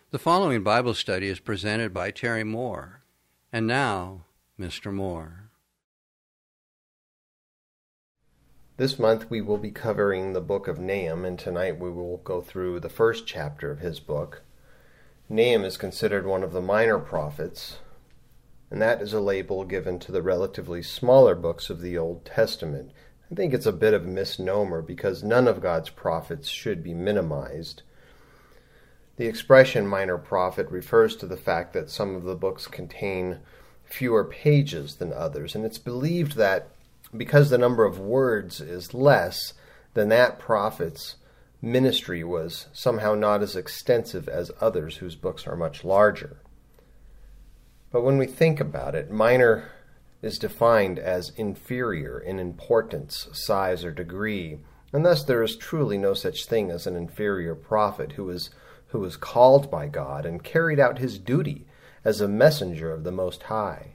The following Bible study is presented by Terry Moore. And now, Mr. Moore. This month we will be covering the book of Nahum, and tonight we will go through the first chapter of his book. Nahum is considered one of the minor prophets, and that is a label given to the relatively smaller books of the Old Testament. I think it's a bit of a misnomer because none of God's prophets should be minimized. The expression minor prophet refers to the fact that some of the books contain fewer pages than others, and it's believed that because the number of words is less, then that prophet's ministry was somehow not as extensive as others whose books are much larger. But when we think about it, minor is defined as inferior in importance, size, or degree, and thus there is truly no such thing as an inferior prophet who was called by God and carried out his duty as a messenger of the Most High.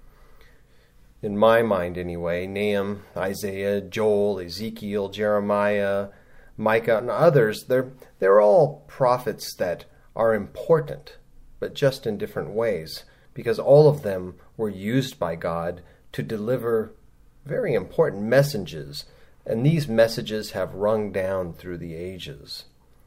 In my mind, anyway, Nahum, Isaiah, Joel, Ezekiel, Jeremiah, Micah, and others, they're all prophets that are important, but just in different ways, because all of them were used by God to deliver very important messages, and these messages have rung down through the ages.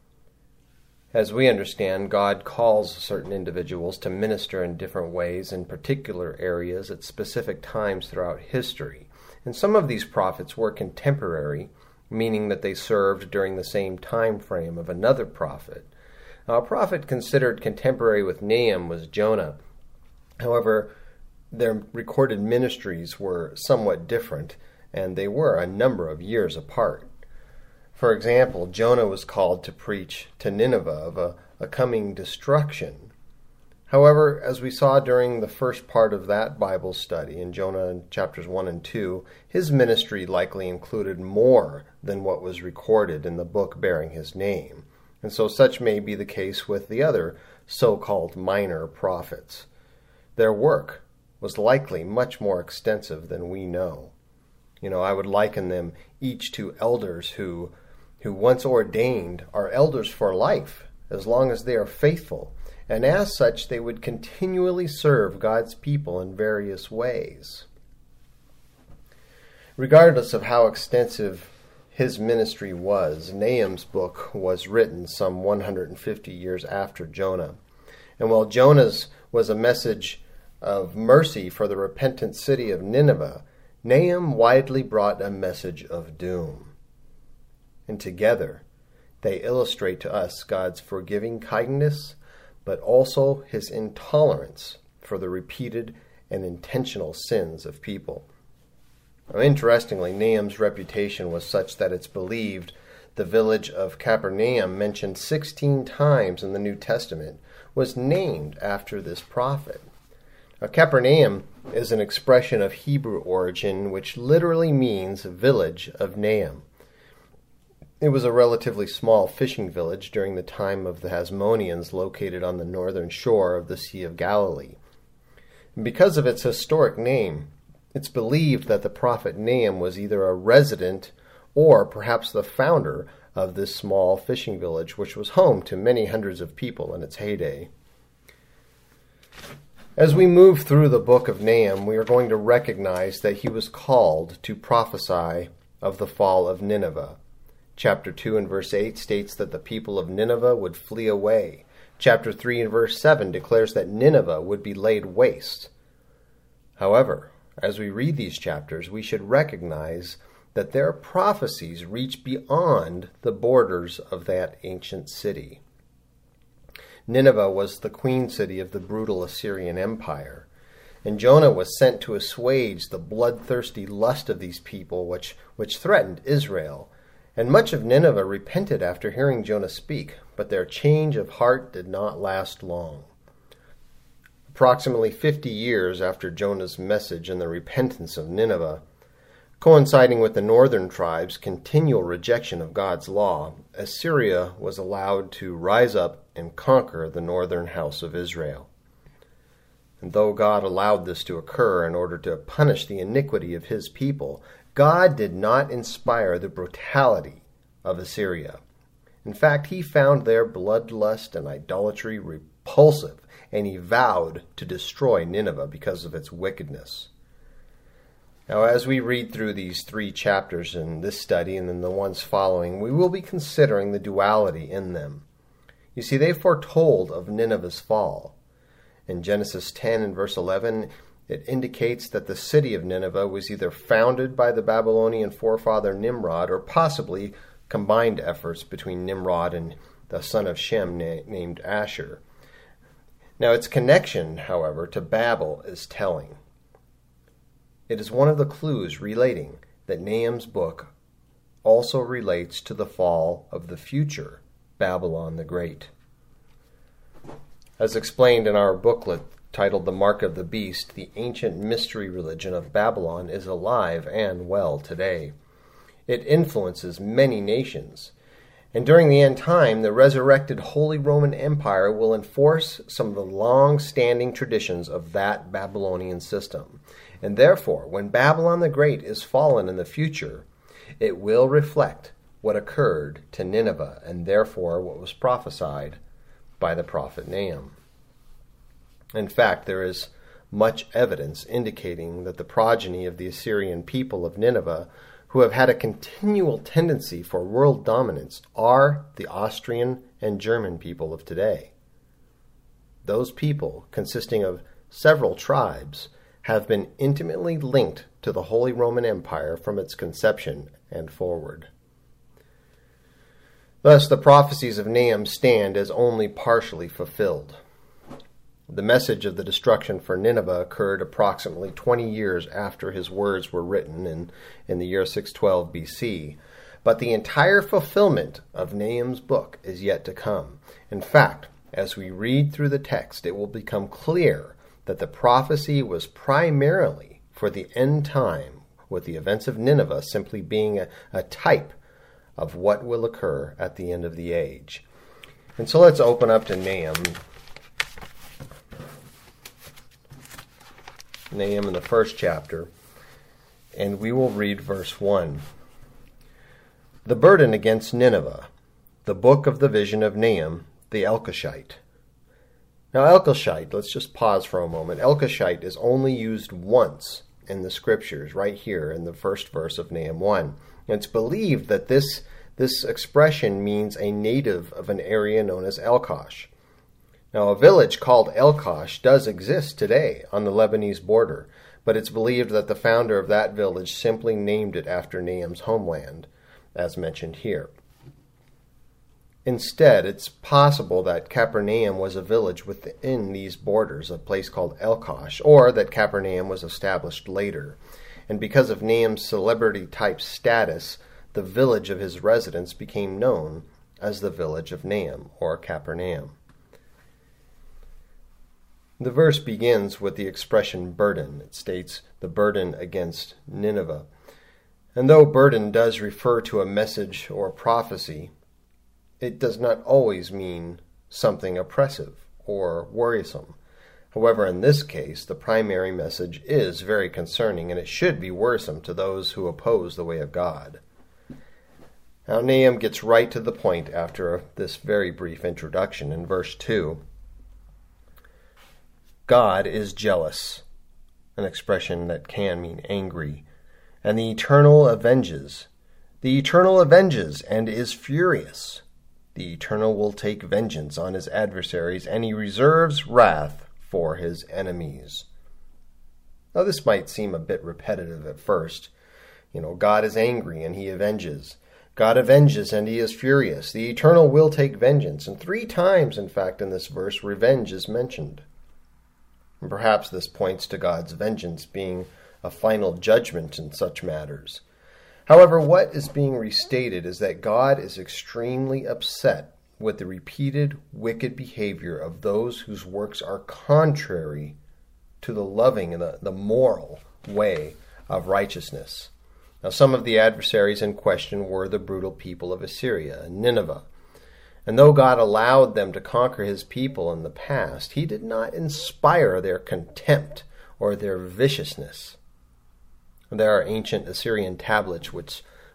As we understand, God calls certain individuals to minister in different ways in particular areas at specific times throughout history. And some of these prophets were contemporary, meaning that they served during the same time frame of another prophet. Now, a prophet considered contemporary with Nahum was Jonah. However, their recorded ministries were somewhat different, and they were a number of years apart. For example, Jonah was called to preach to Nineveh of a coming destruction. However, as we saw during the first part of that Bible study in Jonah chapters 1 and 2, his ministry likely included more than what was recorded in the book bearing his name. And so such may be the case with the other so-called minor prophets. Their work was likely much more extensive than we know. I would liken them each to elders who once ordained are elders for life, as long as they are faithful, and as such they would continually serve God's people in various ways. Regardless of how extensive his ministry was, Nahum's book was written some 150 years after Jonah. And while Jonah's was a message of mercy for the repentant city of Nineveh, Nahum widely brought a message of doom. And together, they illustrate to us God's forgiving kindness, but also his intolerance for the repeated and intentional sins of people. Now, interestingly, Nahum's reputation was such that it's believed the village of Capernaum, mentioned 16 times in the New Testament, was named after this prophet. Now, Capernaum is an expression of Hebrew origin which literally means village of Nahum. It was a relatively small fishing village during the time of the Hasmoneans located on the northern shore of the Sea of Galilee. And because of its historic name, it's believed that the prophet Nahum was either a resident or perhaps the founder of this small fishing village, which was home to many hundreds of people in its heyday. As we move through the book of Nahum, we are going to recognize that he was called to prophesy of the fall of Nineveh. Chapter 2 and verse 8 states that the people of Nineveh would flee away. Chapter 3 and verse 7 declares that Nineveh would be laid waste. However, as we read these chapters, we should recognize that their prophecies reach beyond the borders of that ancient city. Nineveh was the queen city of the brutal Assyrian Empire, and Jonah was sent to assuage the bloodthirsty lust of these people which threatened Israel. And much of Nineveh repented after hearing Jonah speak, but their change of heart did not last long. Approximately 50 years after Jonah's message and the repentance of Nineveh, coinciding with the northern tribes' continual rejection of God's law, Assyria was allowed to rise up and conquer the northern house of Israel. And though God allowed this to occur in order to punish the iniquity of his people, God did not inspire the brutality of Assyria. In fact, he found their bloodlust and idolatry repulsive, and he vowed to destroy Nineveh because of its wickedness. Now, as we read through these 3 chapters in this study and then the ones following, we will be considering the duality in them. You see, they foretold of Nineveh's fall. In Genesis 10 and verse 11, it indicates that the city of Nineveh was either founded by the Babylonian forefather Nimrod or possibly combined efforts between Nimrod and the son of Shem named Asher. Now, its connection, however, to Babel is telling. It is one of the clues relating that Nahum's book also relates to the fall of the future Babylon the Great. As explained in our booklet titled The Mark of the Beast, the ancient mystery religion of Babylon is alive and well today. It influences many nations. And during the end time, the resurrected Holy Roman Empire will enforce some of the long-standing traditions of that Babylonian system. And therefore, when Babylon the Great is fallen in the future, it will reflect what occurred to Nineveh, and therefore what was prophesied by the prophet Nahum. In fact, there is much evidence indicating that the progeny of the Assyrian people of Nineveh, who have had a continual tendency for world dominance, are the Austrian and German people of today. Those people, consisting of several tribes, have been intimately linked to the Holy Roman Empire from its conception and forward. Thus, the prophecies of Nahum stand as only partially fulfilled. The message of the destruction for Nineveh occurred approximately 20 years after his words were written in the year 612 BC, but the entire fulfillment of Nahum's book is yet to come. In fact, as we read through the text, it will become clear that the prophecy was primarily for the end time, with the events of Nineveh simply being a type of what will occur at the end of the age. And so let's open up to Nahum in the first chapter, and we will read verse 1. The burden against Nineveh, the book of the vision of Nahum the Elkoshite. Now, Elkoshite, let's just pause for a moment. Elkoshite is only used once in the scriptures, right here in the first verse of Nahum 1. And it's believed that this expression means a native of an area known as Elkosh. Now, a village called Elkosh does exist today on the Lebanese border, but it's believed that the founder of that village simply named it after Nahum's homeland, as mentioned here. Instead, it's possible that Capernaum was a village within these borders, a place called Elkosh, or that Capernaum was established later. And because of Nahum's celebrity-type status, the village of his residence became known as the village of Nahum, or Capernaum. The verse begins with the expression burden. It states the burden against Nineveh. And though burden does refer to a message or prophecy, it does not always mean something oppressive or worrisome. However, in this case, the primary message is very concerning, and it should be worrisome to those who oppose the way of God. Now, Nahum gets right to the point after this very brief introduction in verse 2. God is jealous, an expression that can mean angry, and the Eternal avenges. The Eternal avenges and is furious. The Eternal will take vengeance on his adversaries, and he reserves wrath for his enemies. Now, this might seem a bit repetitive at first. God is angry and he avenges. God avenges and he is furious. The Eternal will take vengeance. And 3 times, in fact, in this verse, revenge is mentioned. And perhaps this points to God's vengeance being a final judgment in such matters. However, what is being restated is that God is extremely upset with the repeated wicked behavior of those whose works are contrary to the loving and the moral way of righteousness. Now, some of the adversaries in question were the brutal people of Assyria and Nineveh. And though God allowed them to conquer his people in the past, he did not inspire their contempt or their viciousness. There are ancient Assyrian tablets which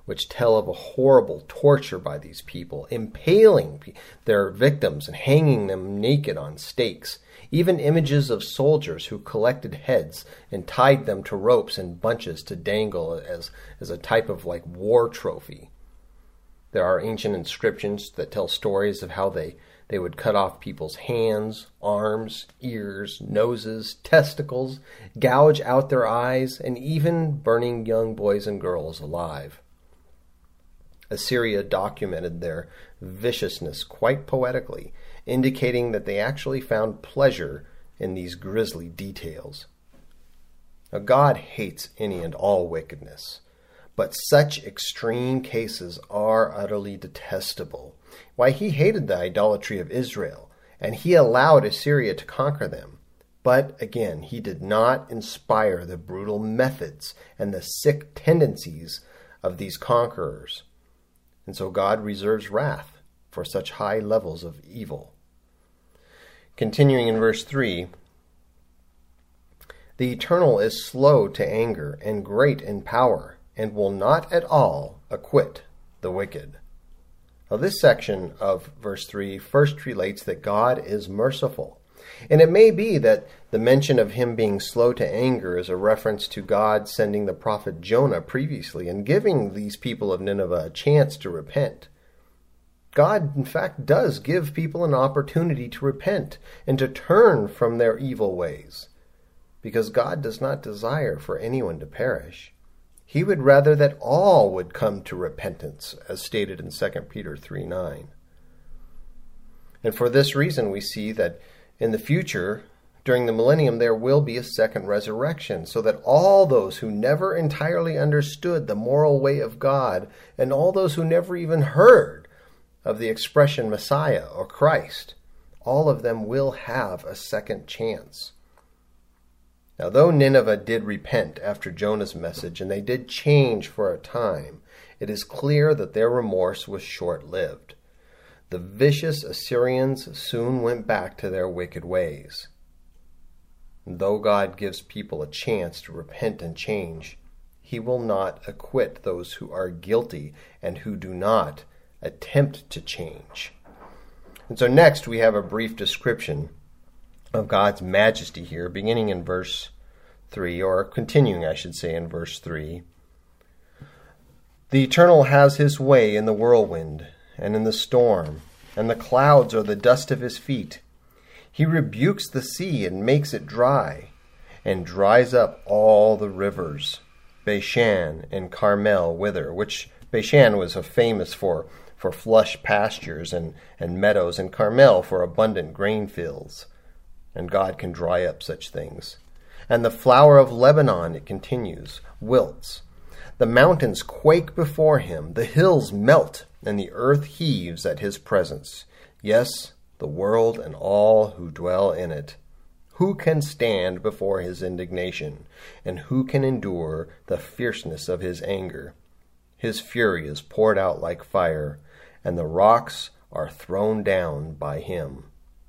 which tell of a horrible torture by these people, impaling their victims and hanging them naked on stakes. Even images of soldiers who collected heads and tied them to ropes and bunches to dangle as a type of like war trophy. There are ancient inscriptions that tell stories of how they would cut off people's hands, arms, ears, noses, testicles, gouge out their eyes, and even burning young boys and girls alive. Assyria documented their viciousness quite poetically, indicating that they actually found pleasure in these grisly details. Now, God hates any and all wickedness, but such extreme cases are utterly detestable. Why, he hated the idolatry of Israel, and he allowed Assyria to conquer them. But again, he did not inspire the brutal methods and the sick tendencies of these conquerors. And so God reserves wrath for such high levels of evil. Continuing in verse 3, the Eternal is slow to anger and great in power, and will not at all acquit the wicked. Now, this section of verse 3 first relates that God is merciful. And it may be that the mention of him being slow to anger is a reference to God sending the prophet Jonah previously and giving these people of Nineveh a chance to repent. God, in fact, does give people an opportunity to repent and to turn from their evil ways, because God does not desire for anyone to perish. He would rather that all would come to repentance, as stated in 2 Peter 3:9. And for this reason, we see that in the future, during the millennium, there will be a second resurrection, so that all those who never entirely understood the moral way of God, and all those who never even heard of the expression Messiah or Christ, all of them will have a second chance. Now, though Nineveh did repent after Jonah's message, and they did change for a time, it is clear that their remorse was short-lived. The vicious Assyrians soon went back to their wicked ways. Though God gives people a chance to repent and change, he will not acquit those who are guilty and who do not attempt to change. And so next we have a brief description of God's majesty here, beginning in verse 3, or continuing, I should say, in verse 3. The Eternal has his way in the whirlwind and in the storm, and the clouds are the dust of his feet. He rebukes the sea and makes it dry, and dries up all the rivers. Bashan and Carmel wither, which Bashan was famous for flush pastures and meadows, and Carmel for abundant grain fields. And God can dry up such things. And the flower of Lebanon, it continues, wilts. The mountains quake before him, the hills melt, and the earth heaves at his presence. Yes, the world and all who dwell in it. Who can stand before his indignation, and who can endure the fierceness of his anger? His fury is poured out like fire, and the rocks are thrown down by him.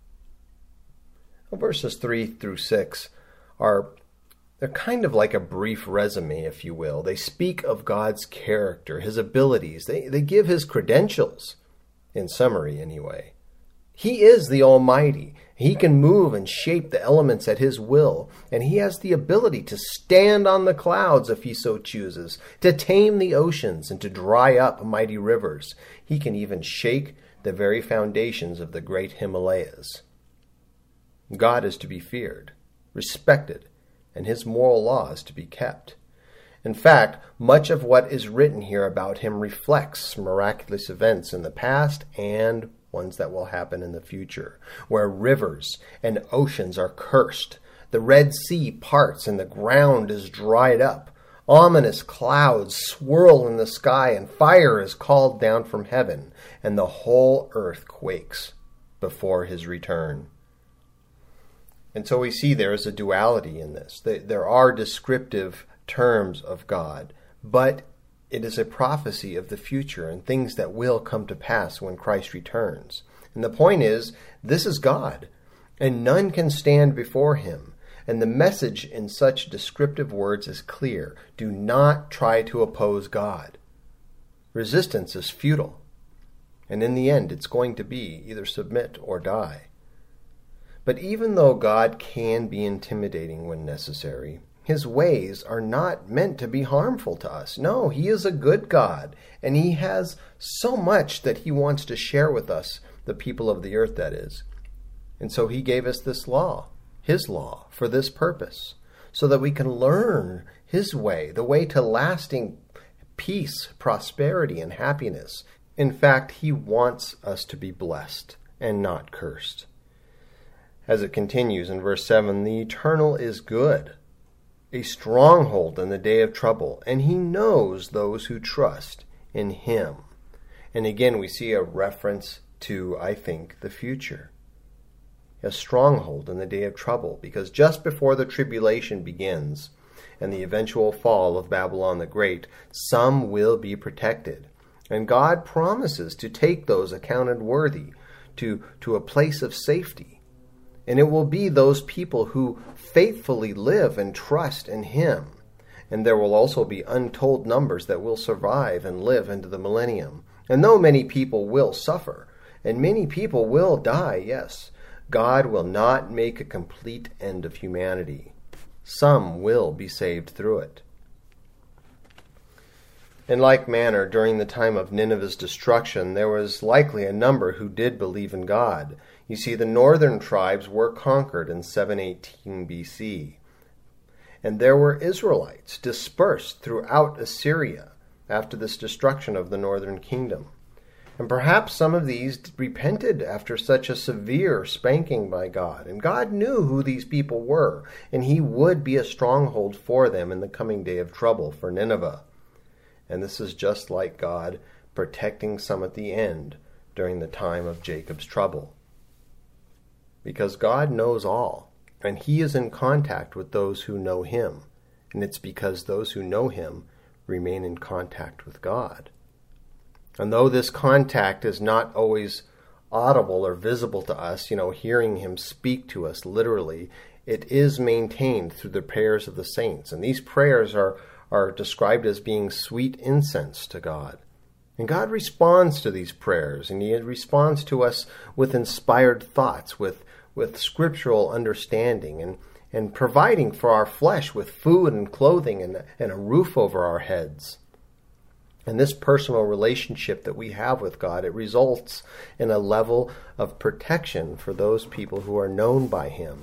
Verses 3 through 6 they're kind of like a brief resume, if you will. They speak of God's character, his abilities. They give his credentials, in summary anyway. He is the Almighty. He can move and shape the elements at his will, and he has the ability to stand on the clouds if he so chooses, to tame the oceans and to dry up mighty rivers. He can even shake the very foundations of the great Himalayas. God is to be feared, respected, and his moral law is to be kept. In fact, much of what is written here about him reflects miraculous events in the past and ones that will happen in the future, where rivers and oceans are cursed, the Red Sea parts and the ground is dried up, ominous clouds swirl in the sky, and fire is called down from heaven, and the whole earth quakes before his return. And so we see there is a duality in this. There are descriptive terms of God, but it is a prophecy of the future and things that will come to pass when Christ returns. And the point is, this is God, and none can stand before him. And the message in such descriptive words is clear. Do not try to oppose God. Resistance is futile, and in the end it's going to be either submit or die. But even though God can be intimidating when necessary, His ways are not meant to be harmful to us. No, He is a good God, and He has so much that He wants to share with us, the people of the earth, that is. And so He gave us this law, His law, for this purpose, so that we can learn His way, the way to lasting peace, prosperity, and happiness. In fact, He wants us to be blessed and not cursed. As it continues in verse 7, the Eternal is good, a stronghold in the day of trouble, and He knows those who trust in Him. And again, we see a reference to, I think, the future. A stronghold in the day of trouble, because just before the tribulation begins and the eventual fall of Babylon the Great, some will be protected. And God promises to take those accounted worthy to a place of safety. And it will be those people who faithfully live and trust in Him. And there will also be untold numbers that will survive and live into the millennium. And though many people will suffer, and many people will die, yes, God will not make a complete end of humanity. Some will be saved through it. In like manner, during the time of Nineveh's destruction, there was likely a number who did believe in God. You see, the northern tribes were conquered in 718 BC. And there were Israelites dispersed throughout Assyria after this destruction of the northern kingdom. And perhaps some of these repented after such a severe spanking by God. And God knew who these people were, and He would be a stronghold for them in the coming day of trouble for Nineveh. And this is just like God protecting some at the end during the time of Jacob's trouble. Because God knows all, and He is in contact with those who know Him. And it's because those who know Him remain in contact with God. And though this contact is not always audible or visible to us, hearing Him speak to us literally, it is maintained through the prayers of the saints. And these prayers are described as being sweet incense to God. And God responds to these prayers, and He responds to us with inspired thoughts, with scriptural understanding, and providing for our flesh with food and clothing and a roof over our heads. And this personal relationship that we have with God, it results in a level of protection for those people who are known by Him.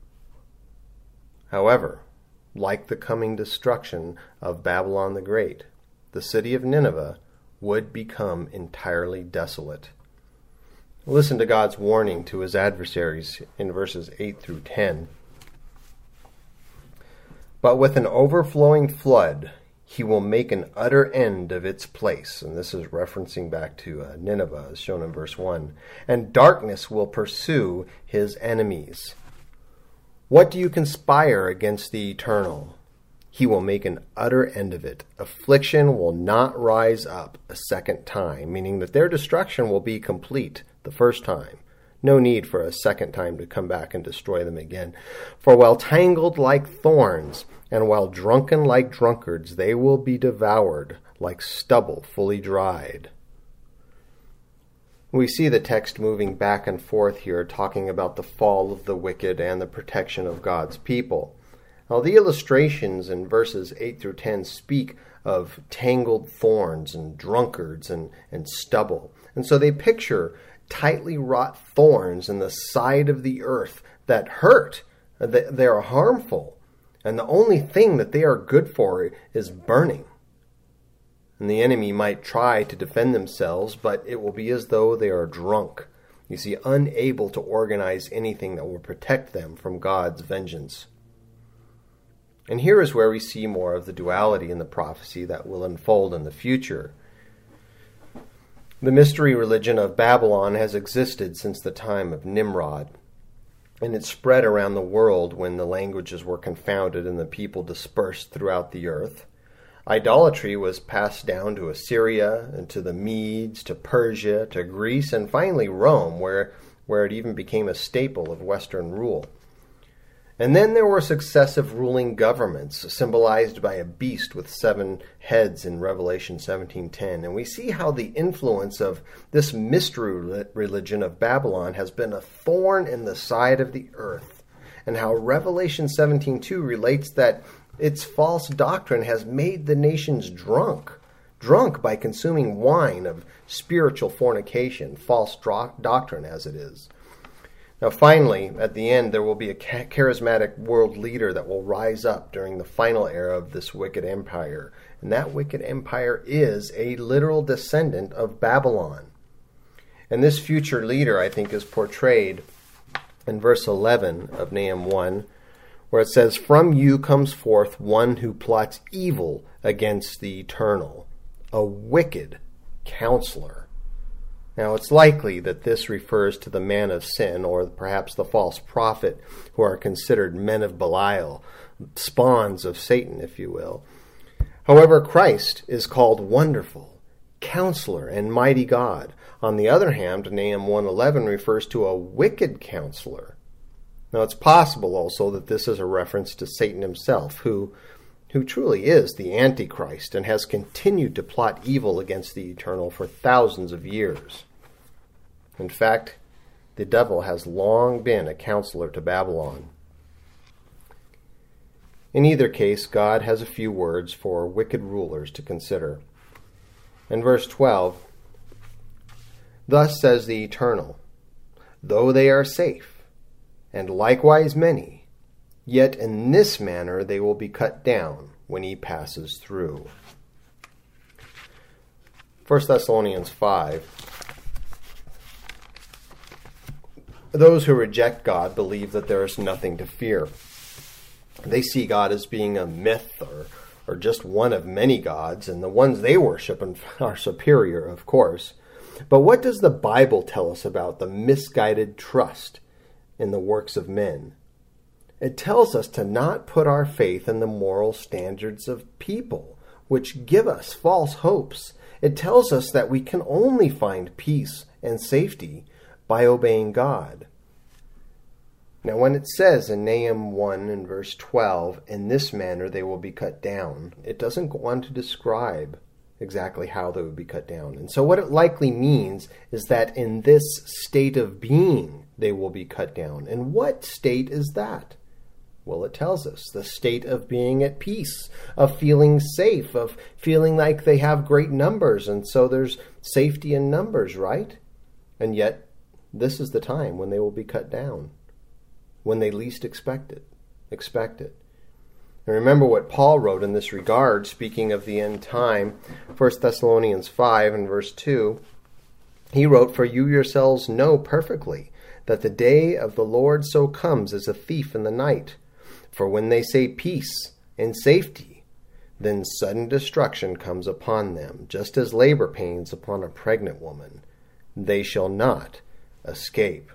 However, like the coming destruction of Babylon the Great, the city of Nineveh would become entirely desolate. Listen to God's warning to His adversaries in verses 8 through 10. But with an overflowing flood, He will make an utter end of its place. And this is referencing back to Nineveh, as shown in verse 1. And darkness will pursue His enemies. What do you conspire against the Eternal? He will make an utter end of it. Affliction will not rise up a second time, meaning that their destruction will be complete the first time. No need for a second time to come back and destroy them again. For while tangled like thorns, and while drunken like drunkards, they will be devoured like stubble fully dried. We see the text moving back and forth here, talking about the fall of the wicked and the protection of God's people. Now, the illustrations in verses 8 through 10 speak of tangled thorns and drunkards and stubble. And so they picture tightly wrought thorns in the side of the earth that hurt, that they are harmful. And the only thing that they are good for is burning. And the enemy might try to defend themselves, but it will be as though they are drunk. You see, unable to organize anything that will protect them from God's vengeance. And here is where we see more of the duality in the prophecy that will unfold in the future. The mystery religion of Babylon has existed since the time of Nimrod, and it spread around the world when the languages were confounded and the people dispersed throughout the earth. Idolatry was passed down to Assyria, and to the Medes, to Persia, to Greece, and finally Rome, where it even became a staple of Western rule. And then there were successive ruling governments, symbolized by a beast with 7 heads in Revelation 17:10. And we see how the influence of this mystery religion of Babylon has been a thorn in the side of the earth, and how Revelation 17:2 relates that its false doctrine has made the nations drunk by consuming wine of spiritual fornication, false doctrine as it is. Now finally, at the end, there will be a charismatic world leader that will rise up during the final era of this wicked empire. And that wicked empire is a literal descendant of Babylon. And this future leader, I think, is portrayed in verse 11 of Nahum 1, where it says, "From you comes forth one who plots evil against the eternal, a wicked counselor." Now, it's likely that this refers to the man of sin, or perhaps the false prophet, who are considered men of Belial, spawns of Satan, if you will. However, Christ is called Wonderful, Counselor, and Mighty God. On the other hand, Nahum 1:11 refers to a wicked counselor. Now, it's possible also that this is a reference to Satan himself, who truly is the Antichrist and has continued to plot evil against the eternal for thousands of years. In fact, the devil has long been a counselor to Babylon. In either case, God has a few words for wicked rulers to consider. In verse 12, "Thus says the Eternal, though they are safe, and likewise many, yet in this manner they will be cut down when he passes through." 1 Thessalonians 5. Those who reject God believe that there is nothing to fear. They see God as being a myth or just one of many gods, and the ones they worship are superior, of course. But what does the Bible tell us about the misguided trust in the works of men? It tells us to not put our faith in the moral standards of people, which give us false hopes. It tells us that we can only find peace and safety by obeying God. Now, when it says in Nahum 1 and verse 12, "In this manner they will be cut down," it doesn't go on to describe exactly how they would be cut down. And so what it likely means is that in this state of being they will be cut down. And what state is that? Well, it tells us the state of being at peace, of feeling safe, of feeling like they have great numbers, and so there's safety in numbers, right? And yet, this is the time when they will be cut down, when they least expect it. And remember what Paul wrote in this regard, speaking of the end time, 1 Thessalonians 5 and verse 2. He wrote, "For you yourselves know perfectly that the day of the Lord so comes as a thief in the night. For when they say peace and safety, then sudden destruction comes upon them, just as labor pains upon a pregnant woman. They shall not escape."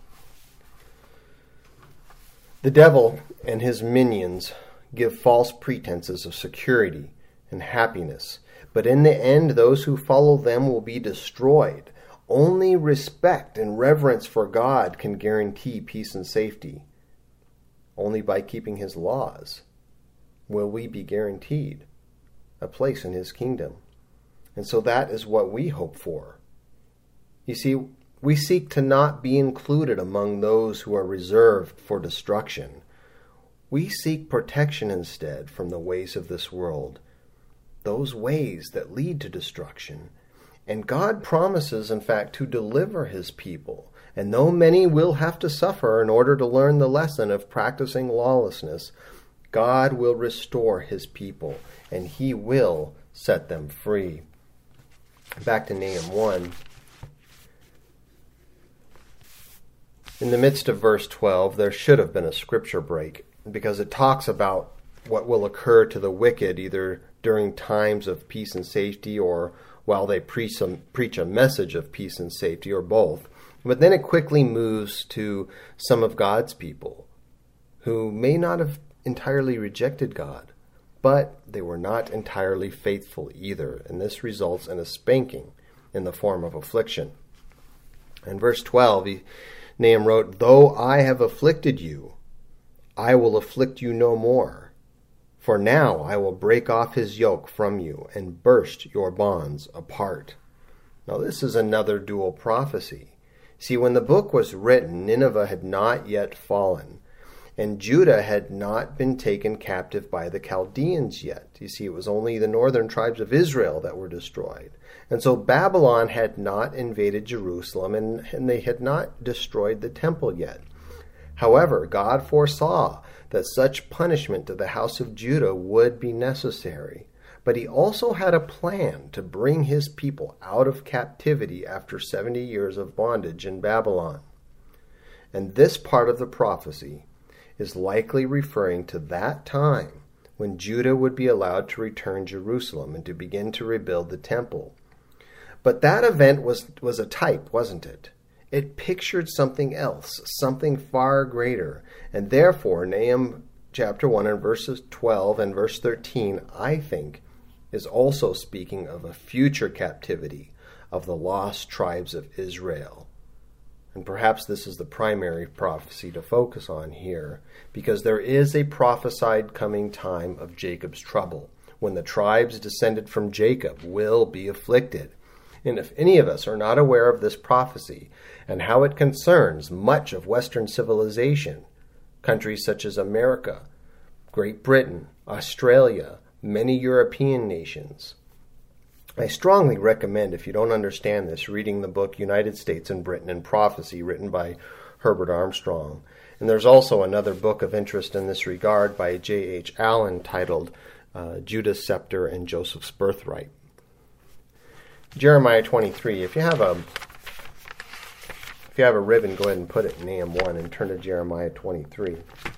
The devil and his minions give false pretenses of security and happiness, but in the end those who follow them will be destroyed. Only respect and reverence for God can guarantee peace and safety. Only by keeping his laws will we be guaranteed a place in his kingdom. And so that is what we hope for. You see, we seek to not be included among those who are reserved for destruction. We seek protection instead from the ways of this world, those ways that lead to destruction. And God promises, in fact, to deliver his people. And though many will have to suffer in order to learn the lesson of practicing lawlessness, God will restore his people, and he will set them free. Back to Nahum 1. In the midst of verse 12, there should have been a scripture break, because it talks about what will occur to the wicked either during times of peace and safety or while they preach a message of peace and safety, or both. But then it quickly moves to some of God's people who may not have entirely rejected God, but they were not entirely faithful either, and this results in a spanking in the form of affliction. In verse 12, Nahum wrote, "Though I have afflicted you, I will afflict you no more. For now I will break off his yoke from you and burst your bonds apart. Now this is another dual prophecy. See, when the book was written, Nineveh had not yet fallen, and Judah had not been taken captive by the Chaldeans yet. You see, it was only the northern tribes of Israel that were destroyed. And so Babylon had not invaded Jerusalem, and they had not destroyed the temple yet. However, God foresaw that such punishment to the house of Judah would be necessary. But he also had a plan to bring his people out of captivity after 70 years of bondage in Babylon. And this part of the prophecy is likely referring to that time when Judah would be allowed to return Jerusalem and to begin to rebuild the temple. But that event was a type, wasn't it? It pictured something else, something far greater. And therefore, Nahum chapter 1 and verses 12 and verse 13, I think, is also speaking of a future captivity of the lost tribes of Israel. And perhaps this is the primary prophecy to focus on here, because there is a prophesied coming time of Jacob's trouble, when the tribes descended from Jacob will be afflicted. And if any of us are not aware of this prophecy and how it concerns much of Western civilization, countries such as America, Great Britain, Australia, many European nations, I strongly recommend, if you don't understand this, reading the book United States and Britain in Prophecy, written by Herbert Armstrong. And there's also another book of interest in this regard by J.H. Allen titled Judah's Scepter and Joseph's Birthright. Jeremiah 23. If you have a ribbon, go ahead and put it in Nahum 1 and turn to Jeremiah 23.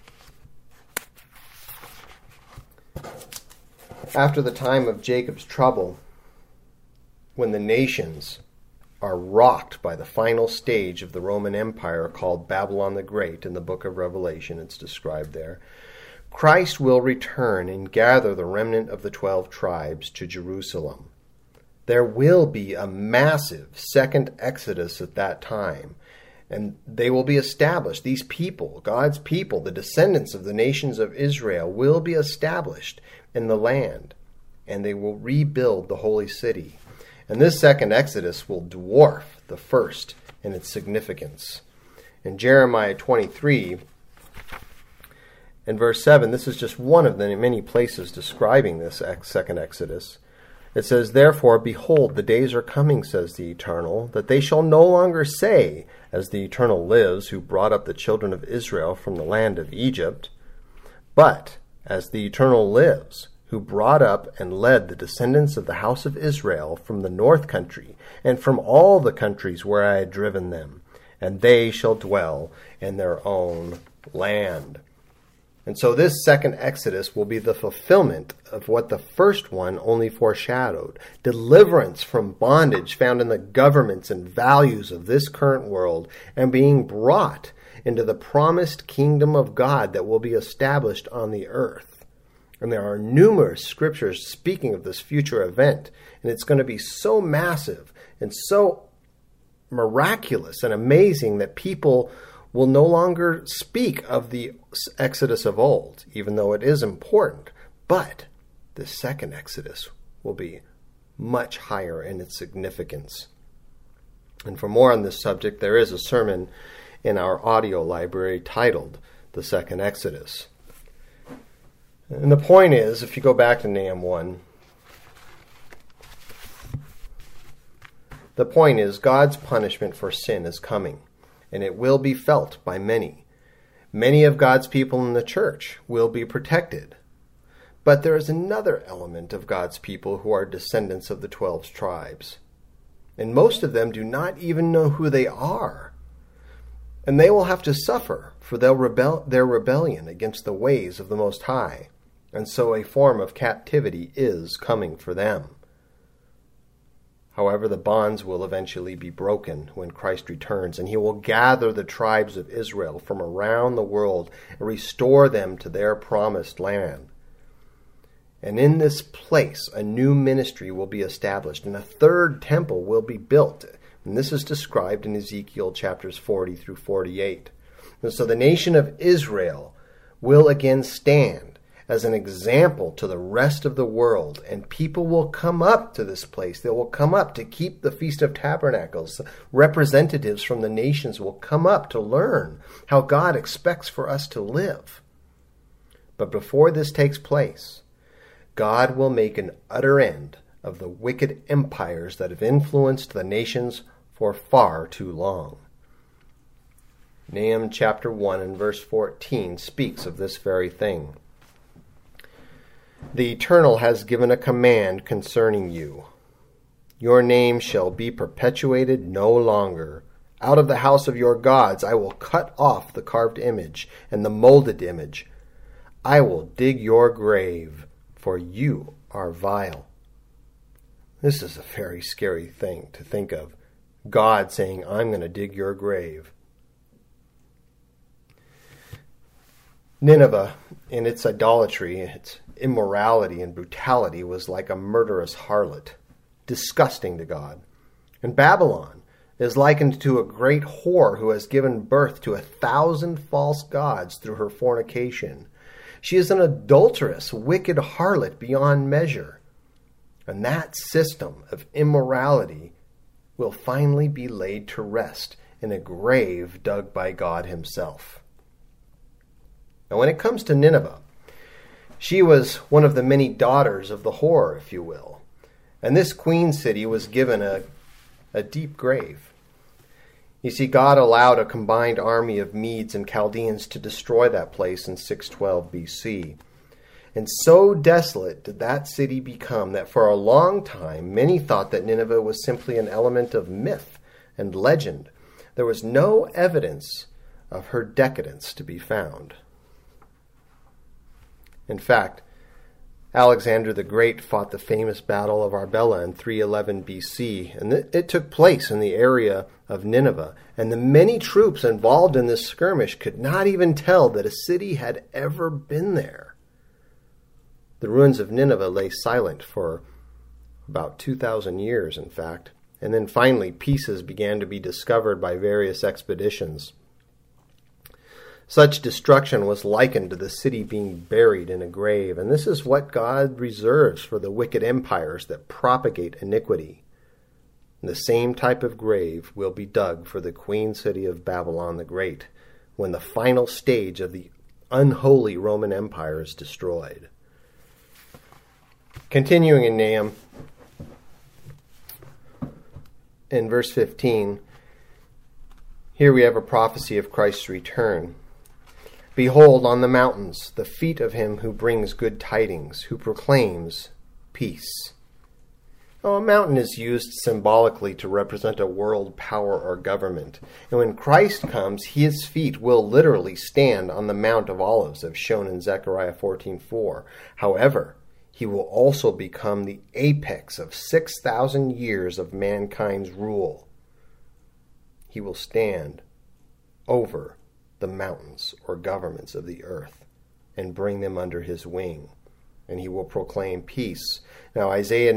After the time of Jacob's trouble, when the nations are rocked by the final stage of the Roman Empire called Babylon the Great in the book of Revelation, it's described there, Christ will return and gather the remnant of the 12 tribes to Jerusalem. There will be a massive second exodus at that time, and they will be established. These people, God's people, the descendants of the nations of Israel, will be established in the land, and they will rebuild the holy city. And this second exodus will dwarf the first in its significance. In Jeremiah 23, in verse 7, this is just one of the many places describing this second exodus. It says, Therefore, behold, the days are coming, says the Eternal, that they shall no longer say, as the Eternal lives, who brought up the children of Israel from the land of Egypt, but, as the Eternal lives, who brought up and led the descendants of the house of Israel from the north country, and from all the countries where I had driven them, and they shall dwell in their own land. And so this second Exodus will be the fulfillment of what the first one only foreshadowed. Deliverance from bondage found in the governments and values of this current world, and being brought into the promised kingdom of God that will be established on the earth. And there are numerous scriptures speaking of this future event, and it's going to be so massive and so miraculous and amazing that people will no longer speak of the Exodus of old, even though it is important. But the second Exodus will be much higher in its significance. And for more on this subject, there is a sermon in our audio library titled The Second Exodus. And the point is, if you go back to Nahum 1, the point is God's punishment for sin is coming, and it will be felt by many. Many of God's people in the church will be protected. But there is another element of God's people who are descendants of the 12 tribes. And most of them do not even know who they are. And they will have to suffer for their rebellion against the ways of the Most High. And so a form of captivity is coming for them. However, the bonds will eventually be broken when Christ returns, and he will gather the tribes of Israel from around the world and restore them to their promised land. And in this place, a new ministry will be established, and a third temple will be built. And this is described in Ezekiel chapters 40 through 48. And so the nation of Israel will again stand as an example to the rest of the world, and people will come up to this place. They will come up to keep the Feast of Tabernacles. Representatives from the nations will come up to learn how God expects for us to live. But before this takes place, God will make an utter end of the wicked empires that have influenced the nations for far too long. Nahum chapter 1 and verse 14 speaks of this very thing. The Eternal has given a command concerning you. Your name shall be perpetuated no longer. Out of the house of your gods I will cut off the carved image and the molded image. I will dig your grave, for you are vile. This is a very scary thing to think of. God saying, I'm going to dig your grave. Nineveh, in its idolatry, its immorality and brutality, was like a murderous harlot, disgusting to God. And Babylon is likened to a great whore who has given birth to 1,000 false gods through her fornication. She is an adulterous, wicked harlot beyond measure. And that system of immorality will finally be laid to rest in a grave dug by God himself. Now, when it comes to Nineveh, she was one of the many daughters of the whore, if you will. And this queen city was given a deep grave. You see, God allowed a combined army of Medes and Chaldeans to destroy that place in 612 BC. And so desolate did that city become that for a long time many thought that Nineveh was simply an element of myth and legend. There was no evidence of her decadence to be found. In fact, Alexander the Great fought the famous Battle of Arbela in 311 BC, and it took place in the area of Nineveh, and the many troops involved in this skirmish could not even tell that a city had ever been there. The ruins of Nineveh lay silent for about 2,000 years, in fact, and then finally pieces began to be discovered by various expeditions. Such destruction was likened to the city being buried in a grave, and this is what God reserves for the wicked empires that propagate iniquity. And the same type of grave will be dug for the queen city of Babylon the Great when the final stage of the unholy Roman Empire is destroyed. Continuing in Nahum, in verse 15, here we have a prophecy of Christ's return. Behold, on the mountains, the feet of him who brings good tidings, who proclaims peace. Now, a mountain is used symbolically to represent a world power or government. And when Christ comes, his feet will literally stand on the Mount of Olives, as shown in Zechariah 14:4. However, he will also become the apex of 6,000 years of mankind's rule. He will stand over the mountains or governments of the earth and bring them under his wing, and he will proclaim peace. Now Isaiah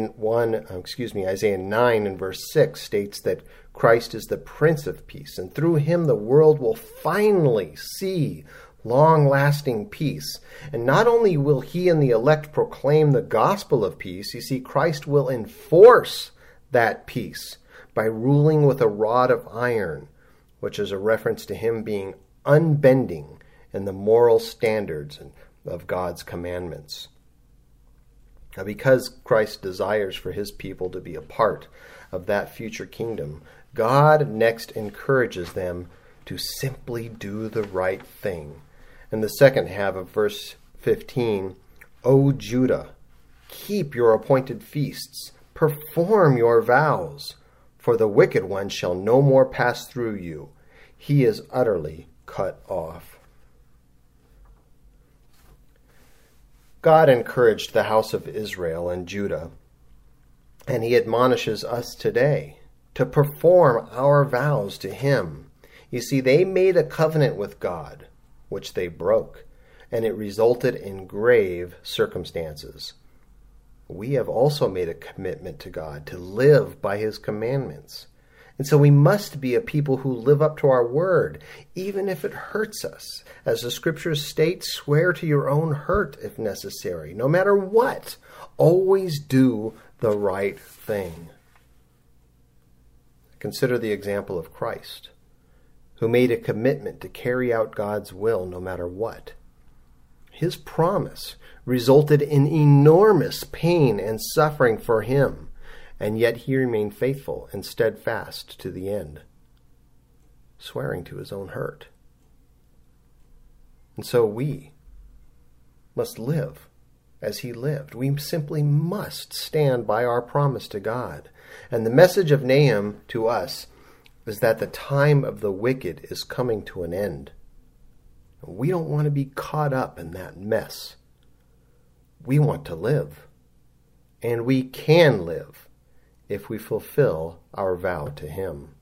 9 and verse 6 states that Christ is the Prince of Peace, and through him the world will finally see long-lasting peace. And not only will he and the elect proclaim the gospel of peace, you see, Christ will enforce that peace by ruling with a rod of iron, which is a reference to him being unbending in the moral standards of God's commandments. Now, because Christ desires for his people to be a part of that future kingdom, God next encourages them to simply do the right thing. In the second half of verse 15, O Judah, keep your appointed feasts, perform your vows, for the wicked one shall no more pass through you. He is utterly cut off. God encouraged the house of Israel and Judah, and he admonishes us today to perform our vows to him. You see, they made a covenant with God, which they broke, and it resulted in grave circumstances. We have also made a commitment to God to live by his commandments. And so we must be a people who live up to our word, even if it hurts us. As the scriptures state, swear to your own hurt if necessary. No matter what, always do the right thing. Consider the example of Christ, who made a commitment to carry out God's will no matter what. His promise resulted in enormous pain and suffering for him, and yet he remained faithful and steadfast to the end, swearing to his own hurt. And so we must live as he lived. We simply must stand by our promise to God. And the message of Nahum to us is that the time of the wicked is coming to an end. We don't want to be caught up in that mess. We want to live. And we can live if we fulfill our vow to him.